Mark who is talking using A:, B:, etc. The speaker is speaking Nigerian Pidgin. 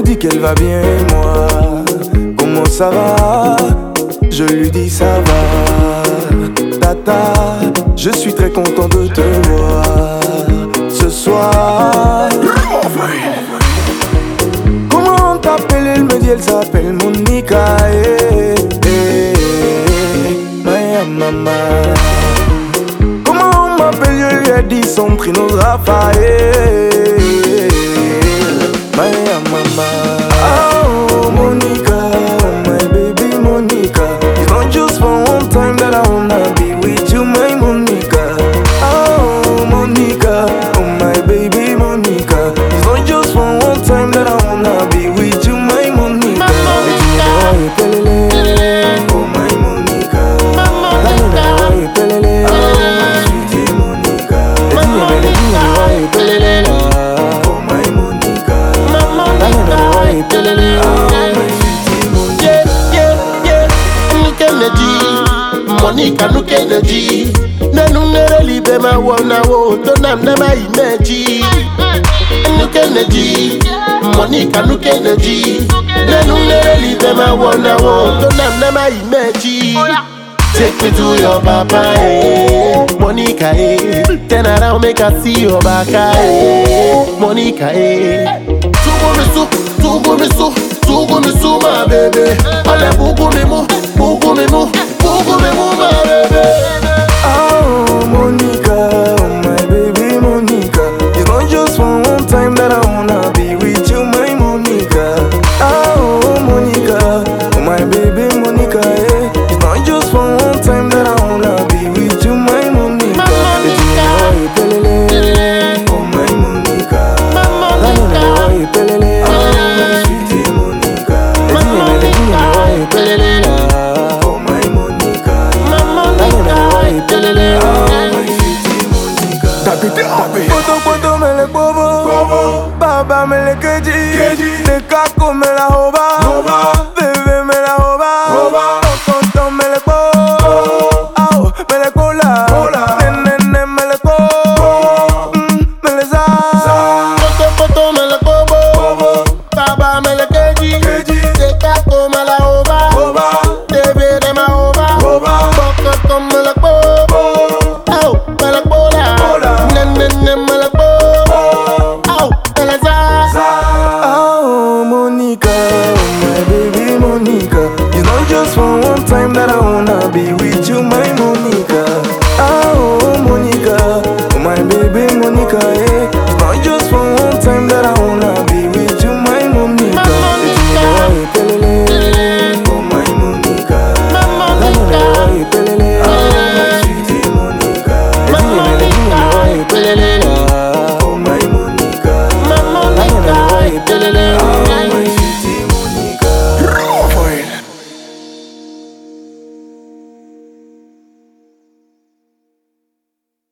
A: dit qu'elle va bien et moi, comment ça va? Je lui dis ça va. Tata, je suis très content de te voir ce soir. Comment t'appelles? Elle me dit elle s'appelle Monica. Maya mama. Comment on m'appelle? Je lui ai dit son prénom Raphaël. Maya mama. Oh Monica, my baby Monica. It's not just for one time that I wanna be with you, my Monica. Oh Monica, oh my baby Monica. It's not just for one time that I wanna be with you, my Monica. Oh my Monica. Sweetie Monica. Oh my Monica.
B: Monica no Kennedy. Nanu nere libe ma wana wo to nam na ma imeji. No Kennedy. Monica no Kennedy. Nanu nere libe ma wana wo to nam na ma imeji. Take me to your papa, eh. Monica, eh. Turn around, make I see your back, eh. Monica, eh. Tugu mi su, my baby. Ole bugu mi mu, my baby.
A: Oh Monica, oh my baby Monica. It's not just for one time that I wanna be with you, my Monica. Oh Monica, oh my baby Monica, eh. It's not just for one time that I wanna be with you, my Monica. Oh my Monica. Sweetie Monica. Oh my Monica. Poto me le bobo, baba me le keji, de kako me la hoba, bebé me la hoba, tonton me le bo, au me le cola, nene me le co, me le za.
B: Poto me le bobo, baba me le keji, de kako me la hoba, bebé de ma hoba, tonton me le bo, au me le cola, nene me le bo, au me le za.
A: Oh Monica, oh my baby Monica. It's not just for one time that I wanna